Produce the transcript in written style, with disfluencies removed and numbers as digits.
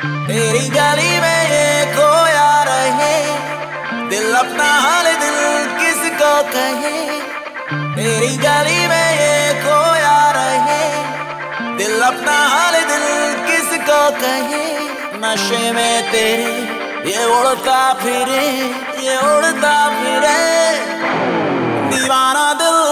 तेरी गली में ये खोया रहे, दिल अपना हाल दिल किसको कहे। तेरी गली में ये खोया रहे, दिल अपना हाल दिल किसको कहे। नशे में तेरे ये उड़ता फिरे, ये उड़ता फिरे, दीवाना दिल